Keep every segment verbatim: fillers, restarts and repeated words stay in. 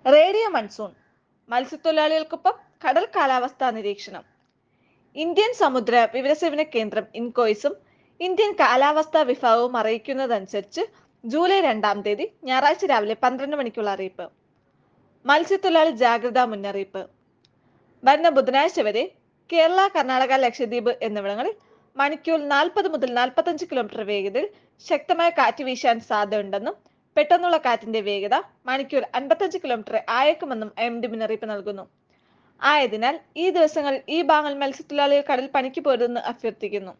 Radio monsoon മത്സ്യത്തൊഴിലാളികൾക്കൊപ്പം കടൽ കാലാവസ്ഥാ നിരീക്ഷണം. ഇന്ത്യൻ സമുദ്ര വിവരസേവന കേന്ദ്രം ഇൻകോയ്സും ഇന്ത്യൻ കാലാവസ്ഥാ വിഭാഗവും അറിയിക്കുന്നതനുസരിച്ച് ജൂലൈ രണ്ടാം തീയതി ഞായറാഴ്ച രാവിലെ പന്ത്രണ്ട് മണിക്കുള്ള അറിയിപ്പ്. മത്സ്യത്തൊഴിലാളി ജാഗ്രതാ മുന്നറിയിപ്പ്. വരുന്ന ബുധനാഴ്ച വരെ കേരള, കർണാടക, ലക്ഷദ്വീപ് എന്നിവിടങ്ങളിൽ മണിക്കൂറിൽ നാൽപ്പത് മുതൽ നാൽപ്പത്തഞ്ച് കിലോമീറ്റർ വേഗതയിൽ ശക്തമായ കാറ്റ് വീശാൻ സാധ്യതയുണ്ടെന്നും പെട്ടെന്നുള്ള കാറ്റിന്റെ വേഗത മണിക്കൂർ അൻപത്തഞ്ച് കിലോമീറ്റർ ആയേക്കുമെന്നും എം ഡി മുന്നറിയിപ്പ് നൽകുന്നു. ആയതിനാൽ ഈ ദിവസങ്ങളിൽ ഈ ഭാഗങ്ങൾ മത്സ്യത്തൊഴിലാളികൾ കടൽ പണിക്ക് പോരുതെന്ന് അഭ്യർത്ഥിക്കുന്നു.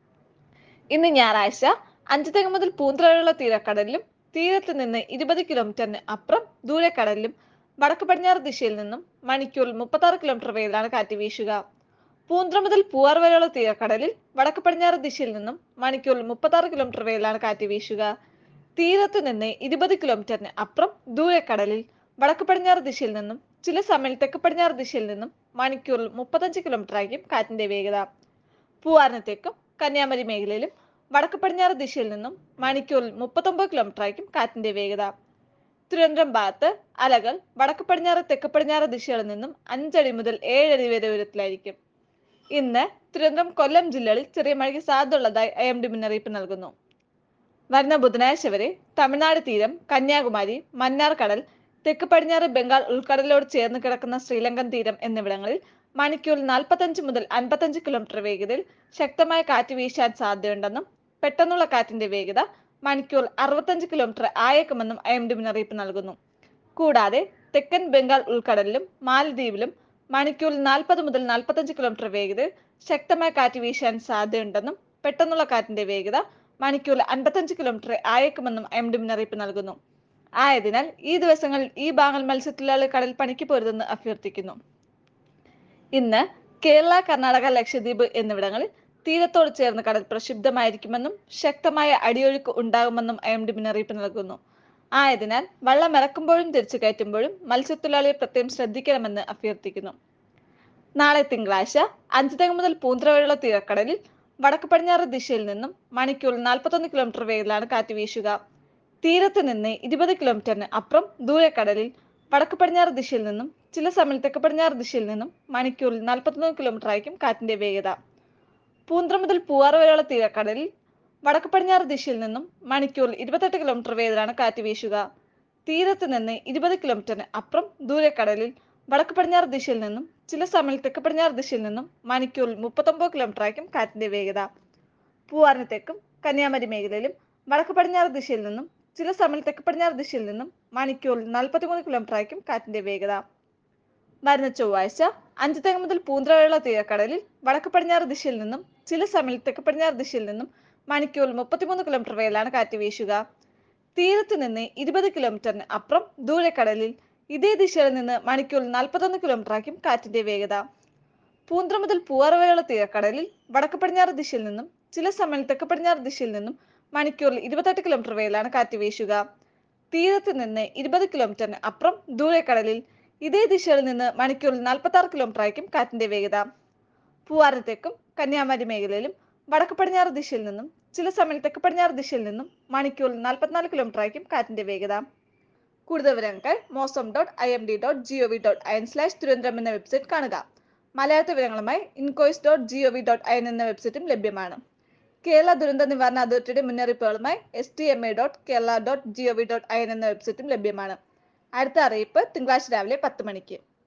ഇന്ന് ഞായറാഴ്ച അഞ്ചുതെങ്ങ് മുതൽ പൂന്തുറ വരെയുള്ള തീരക്കടലിലും തീരത്ത് നിന്ന് ഇരുപത് കിലോമീറ്ററിന് അപ്പുറം ദൂരക്കടലിലും വടക്ക് പടിഞ്ഞാറ് ദിശയിൽ നിന്നും മണിക്കൂറിൽ മുപ്പത്തി ആറ് കിലോമീറ്റർ വേഗത്തിലാണ് കാറ്റ് വീശുക. പൂന്തുറ മുതൽ പൂവാർ വരെയുള്ള തീരക്കടലിൽ വടക്ക് പടിഞ്ഞാറ് ദിശയിൽ നിന്നും മണിക്കൂറിൽ മുപ്പത്തി ആറ് കിലോമീറ്റർ വേഗത്തിലാണ് കാറ്റ് വീശുക. തീരത്ത് നിന്ന് ഇരുപത് കിലോമീറ്ററിന് അപ്പുറം ദൂരക്കടലിൽ വടക്ക് പടിഞ്ഞാറ് ദിശയിൽ നിന്നും ചില സമയം തെക്ക് പടിഞ്ഞാറ് ദിശയിൽ നിന്നും മണിക്കൂറിൽ മുപ്പത്തഞ്ച് കിലോമീറ്റർ ആയിരിക്കും കാറ്റിന്റെ വേഗത. പൂവാറിന് തെക്കും കന്യാകുമാരി മേഖലയിലും വടക്ക് പടിഞ്ഞാറ് ദിശയിൽ നിന്നും മണിക്കൂറിൽ മുപ്പത്തൊമ്പത് കിലോമീറ്റർ ആയിരിക്കും കാറ്റിന്റെ വേഗത. തിരുവനന്തപുരം ഭാഗത്ത് അലകൾ വടക്ക് പടിഞ്ഞാറ് തെക്ക് പടിഞ്ഞാറ് ദിശകളിൽ നിന്നും അഞ്ചടി മുതൽ ഏഴടി വരെ ഉയരത്തിലായിരിക്കും. ഇന്ന് തിരുവനന്തപുരം, കൊല്ലം ജില്ലകളിൽ ചെറിയ മഴയ്ക്ക് സാധ്യതയുള്ളതായി ഐ എം ഡി മുന്നറിയിപ്പ് നൽകുന്നു. വരുന്ന ബുധനാഴ്ച വരെ തമിഴ്നാട് തീരം, കന്യാകുമാരി, മന്നാർ കടൽ, തെക്ക് പടിഞ്ഞാറ് ബംഗാൾ ഉൾക്കടലിനോട് ചേർന്ന് കിടക്കുന്ന ശ്രീലങ്കൻ തീരം എന്നിവിടങ്ങളിൽ മണിക്കൂറിൽ നാൽപ്പത്തഞ്ച് മുതൽ അൻപത്തഞ്ച് കിലോമീറ്റർ വേഗതയിൽ ശക്തമായ കാറ്റ് വീശാൻ സാധ്യതയുണ്ടെന്നും പെട്ടെന്നുള്ള കാറ്റിന്റെ വേഗത മണിക്കൂറിൽ അറുപത്തഞ്ച് കിലോമീറ്റർ ആയേക്കുമെന്നും ഐ എം ഡി മുന്നറിയിപ്പ് നൽകുന്നു. കൂടാതെ തെക്കൻ ബംഗാൾ ഉൾക്കടലിലും മാലദ്വീപിലും മണിക്കൂറിൽ നാൽപ്പത് മുതൽ നാൽപ്പത്തഞ്ച് കിലോമീറ്റർ വേഗതയിൽ ശക്തമായ കാറ്റ് വീശാൻ സാധ്യതയുണ്ടെന്നും പെട്ടെന്നുള്ള കാറ്റിന്റെ വേഗത മണിക്കൂറിൽ അൻപത്തഞ്ച് കിലോമീറ്റർ ആയേക്കുമെന്നും എം ഡി മുന്നറിയിപ്പ് നൽകുന്നു. ആയതിനാൽ ഈ ദിവസങ്ങളിൽ ഈ ഭാഗങ്ങൾ മത്സ്യത്തൊഴിലാളികൾ കടൽ പണിക്ക് പോരുതെന്ന് അഭ്യർത്ഥിക്കുന്നു. ഇന്ന് കേരള, കർണാടക, ലക്ഷദ്വീപ് എന്നിവിടങ്ങളിൽ തീരത്തോട് ചേർന്ന് കടൽ പ്രക്ഷുബ്ധമായിരിക്കുമെന്നും ശക്തമായ അടിയൊഴുക്ക് ഉണ്ടാകുമെന്നും എം ഡി മുന്നറിയിപ്പ് നൽകുന്നു. ആയതിനാൽ വള്ളം ഇറക്കുമ്പോഴും തിരിച്ചു കയറ്റുമ്പോഴും മത്സ്യത്തൊഴിലാളികൾ പ്രത്യേകം ശ്രദ്ധിക്കണമെന്ന് അഭ്യർത്ഥിക്കുന്നു. നാളെ തിങ്കളാഴ്ച അഞ്ചുതെങ്ങ് മുതൽ പൂന്തുറ വരെയുള്ള തീരക്കടലിൽ വടക്ക് പടിഞ്ഞാറ് ദിശയിൽ നിന്നും മണിക്കൂറിൽ നാൽപ്പത്തൊന്ന് കിലോമീറ്റർ വേഗത്തിലാണ് കാറ്റ് വീശുക. തീരത്ത് നിന്ന് ഇരുപത് കിലോമീറ്ററിന് അപ്പുറം ദൂരക്കടലിൽ വടക്ക് പടിഞ്ഞാറ് ദിശയിൽ നിന്നും ചില സമയം തെക്ക് പടിഞ്ഞാറ് ദിശയിൽ നിന്നും മണിക്കൂറിൽ നാൽപ്പത്തൊന്ന് കിലോമീറ്റർ ആയിരിക്കും കാറ്റിന്റെ വേഗത. പൂന്തുറ മുതൽ പൂവാർ വരെയുള്ള തീരക്കടലിൽ വടക്ക് പടിഞ്ഞാറ് ദിശയിൽ നിന്നും മണിക്കൂറിൽ ഇരുപത്തെട്ട് കിലോമീറ്റർ വേഗത്തിലാണ് കാറ്റ് വീശുക. തീരത്ത് നിന്ന് ഇരുപത് കിലോമീറ്ററിന് അപ്പുറം ദൂരക്കടലിൽ വടക്ക് പടിഞ്ഞാറ് ദിശയിൽ നിന്നും ചില സമയം തെക്ക് പടിഞ്ഞാറ് ദിശയിൽ നിന്നും മണിക്കൂറിൽ മുപ്പത്തൊമ്പത് കിലോമീറ്റർ ആയിരിക്കും കാറ്റിന്റെ വേഗത. പൂവാറിന് തെക്കും കന്യാകുമാരി മേഖലയിലും വടക്ക് പടിഞ്ഞാറ് ദിശയിൽ നിന്നും ചില സമയം തെക്ക് പടിഞ്ഞാറ് ദിശയിൽ നിന്നും മണിക്കൂറിൽ നാൽപ്പത്തിമൂന്ന് കിലോമീറ്റർ ആയിരിക്കും കാറ്റിന്റെ വേഗത. വരുന്ന ചൊവ്വാഴ്ച അഞ്ചുതെങ്ങ് മുതൽ പൂന്തുറ വരെയുള്ള തീരക്കടലിൽ വടക്ക് പടിഞ്ഞാറ് ദിശയിൽ നിന്നും ചില സമയം തെക്ക് പടിഞ്ഞാറ് ദിശയിൽ നിന്നും മണിക്കൂറിൽ മുപ്പത്തിമൂന്ന് കിലോമീറ്റർ വേഗത്തിലാണ് കാറ്റ് വീശുക. തീരത്ത് നിന്ന് ഇരുപത് കിലോമീറ്ററിന് അപ്പുറം ദൂരക്കടലിൽ ഇതേ ദിശയിൽ നിന്ന് മണിക്കൂറിൽ നാൽപ്പത്തൊന്ന് കിലോമീറ്റർ ആയിരിക്കും കാറ്റിന്റെ വേഗത. പൂന്തുറ മുതൽ പൂവാർ വരെയുള്ള തീരക്കടലിൽ വടക്ക് പടിഞ്ഞാറ് ദിശയിൽ നിന്നും ചില സമയം തെക്ക് പടിഞ്ഞാറ് ദിശയിൽ നിന്നും മണിക്കൂറിൽ ഇരുപത്തെട്ട് കിലോമീറ്റർ വേഗത്തിലാണ് കാറ്റ് വീശുക. തീരത്ത് നിന്ന് ഇരുപത് കിലോമീറ്ററിന് അപ്പുറം ദൂരക്കടലിൽ ഇതേ ദിശയിൽ നിന്ന് മണിക്കൂറിൽ നാൽപ്പത്തി ആറ് കിലോമീറ്റർ ആയിരിക്കും കാറ്റിന്റെ വേഗത. പൂവാറിന് തെക്കും കന്യാകുമാരി മേഖലയിലും വടക്ക് പടിഞ്ഞാറ് ദിശയിൽ നിന്നും ചില സമയം തെക്ക് പടിഞ്ഞാറ് ദിശയിൽ നിന്നും മണിക്കൂറിൽ നാൽപ്പത്തിനാല് കിലോമീറ്റർ ആയിരിക്കും കാറ്റിന്റെ വേഗത. കൂടുതൽ വിവരങ്ങൾക്ക് Mausam dot I M D dot G O V dot I N slash Thiruvananthapuram എന്ന വെബ്സൈറ്റ് കാണുക. മലയാള വിവരങ്ങളുമായി INCOIS dot G O V dot I N എന്ന വെബ്സൈറ്റും ലഭ്യമാണ്. കേരള ദുരന്ത നിവാരണ അതോറിറ്റിയുടെ മുന്നറിയിപ്പുകളുമായി S D M A dot Kerala dot G O V dot I N എന്ന വെബ്സൈറ്റും ലഭ്യമാണ്. അടുത്ത അറിയിപ്പ് തിങ്കളാഴ്ച രാവിലെ പത്ത് മണിക്ക്.